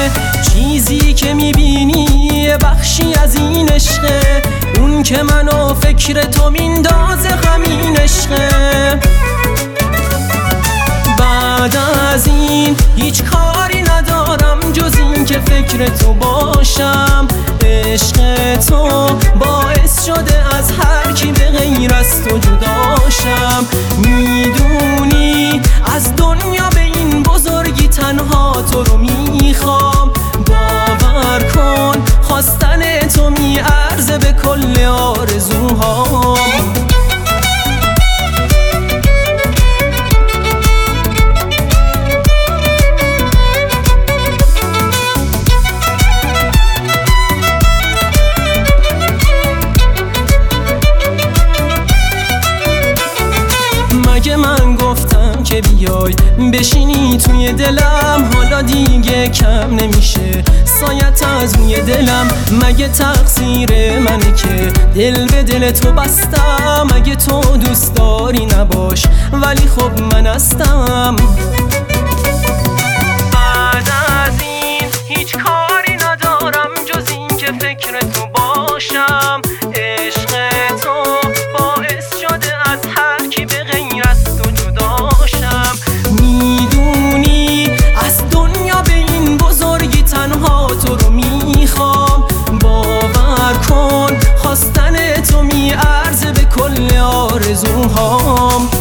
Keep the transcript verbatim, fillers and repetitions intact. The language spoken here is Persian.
چیزی که میبینی بخشی از این عشقه، اون که منو فکر تو میندازه همین عشقه. بعد از این هیچ کاری ندارم جز این که فکر تو باشم. عشق تو باعث شده از هر کی به غیر از تو جداشم. میدونی از دنیا به این بزرگی تنها تو رو میخوام. باور کن خواستن تو میارزه به کل آرزوهام. مگه من گفتم که بیای بشینی توی دلم؟ حالا دیگه کم نمیشه سایت از روی دلم. مگه تقصیر منه که دل به دل تو بستم؟ مگه تو دوست داری نباش ولی خب من هستم. بعد از این هیچ کاری ندارم جز این که فکر تو باشم. عشق تو باعث شده از هر کی به غیر از تو جداشم. میدونی از دنیا به این بزرگی تنها تو رو میخوام. باور کن خواستن تو میارزه به کل آرزوهام.